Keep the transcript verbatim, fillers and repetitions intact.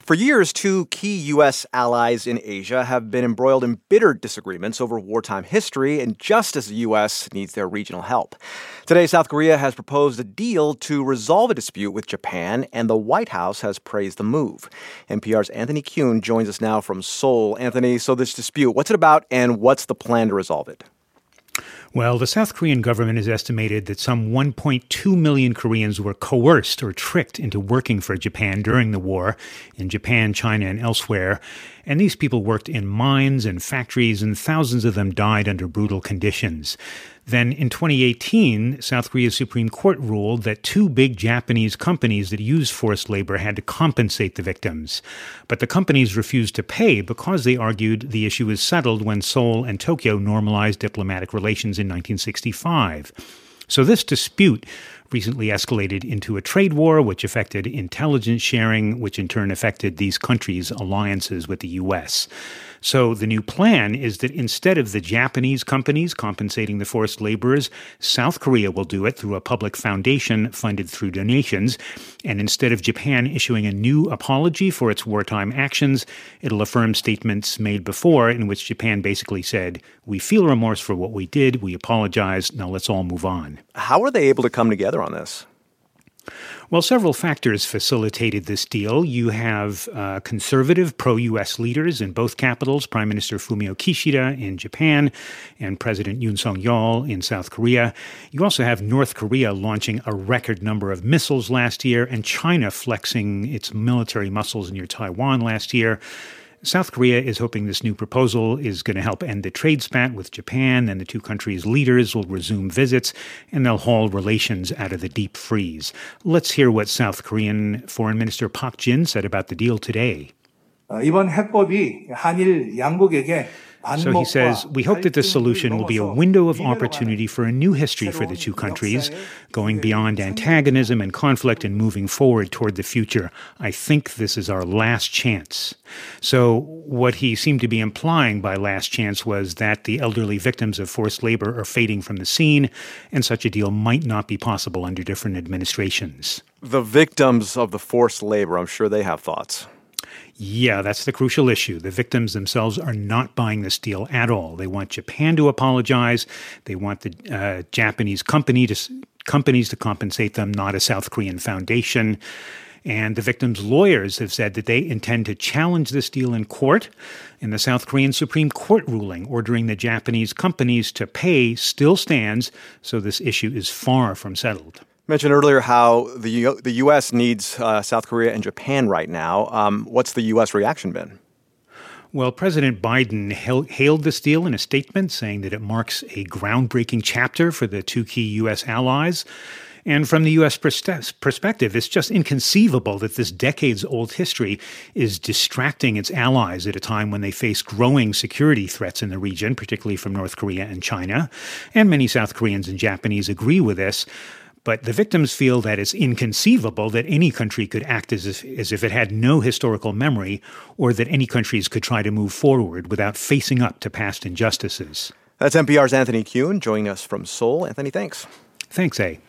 For years, two key U S allies in Asia have been embroiled in bitter disagreements over wartime history, and just as the U S needs their regional help. Today, South Korea has proposed a deal to resolve a dispute with Japan, and the White House has praised the move. N P R's Anthony Kuhn joins us now from Seoul. Anthony, so this dispute, what's it about, and what's the plan to resolve it? Well, the South Korean government has estimated that some one point two million Koreans were coerced or tricked into working for Japan during the war in Japan, China, and elsewhere. And these people worked in mines and factories, and thousands of them died under brutal conditions. Then in twenty eighteen, South Korea's Supreme Court ruled that two big Japanese companies that used forced labor had to compensate the victims. But the companies refused to pay because they argued the issue was settled when Seoul and Tokyo normalized diplomatic relations in nineteen sixty-five. So this dispute recently escalated into a trade war, which affected intelligence sharing, which in turn affected these countries' alliances with the U S. So the new plan is that instead of the Japanese companies compensating the forced laborers, South Korea will do it through a public foundation funded through donations. And instead of Japan issuing a new apology for its wartime actions, it'll affirm statements made before in which Japan basically said, "We feel remorse for what we did. We apologize. Now let's all move on." How are they able to come together on this? Well, several factors facilitated this deal. You have uh, conservative pro-U S leaders in both capitals, Prime Minister Fumio Kishida in Japan and President Yoon Suk-yeol in South Korea. You also have North Korea launching a record number of missiles last year and China flexing its military muscles near Taiwan last year. South Korea is hoping this new proposal is going to help end the trade spat with Japan, and the two countries' leaders will resume visits, and they'll haul relations out of the deep freeze. Let's hear what South Korean Foreign Minister Park Jin said about the deal today. 이번 해법이 한일 양국에게 So he says, "We hope that this solution will be a window of opportunity for a new history for the two countries, going beyond antagonism and conflict and moving forward toward the future. I think this is our last chance." So what he seemed to be implying by last chance was that the elderly victims of forced labor are fading from the scene, and such a deal might not be possible under different administrations. The victims of the forced labor, I'm sure they have thoughts. Yeah, that's the crucial issue. The victims themselves are not buying this deal at all. They want Japan to apologize. They want the uh, Japanese company to, companies to compensate them, not a South Korean foundation. And the victims' lawyers have said that they intend to challenge this deal in court. And the South Korean Supreme Court ruling ordering the Japanese companies to pay still stands, so this issue is far from settled. Mentioned earlier how the U- the U S needs uh, South Korea and Japan right now. Um, what's the U S reaction been? Well, President Biden hail- hailed this deal in a statement, saying that it marks a groundbreaking chapter for the two key U S allies. And from the U S pers- perspective, it's just inconceivable that this decades-old history is distracting its allies at a time when they face growing security threats in the region, particularly from North Korea and China. And many South Koreans and Japanese agree with this. But the victims feel that it's inconceivable that any country could act as if, as if it had no historical memory, or that any countries could try to move forward without facing up to past injustices. That's N P R's Anthony Kuhn joining us from Seoul. Anthony, thanks. Thanks, A.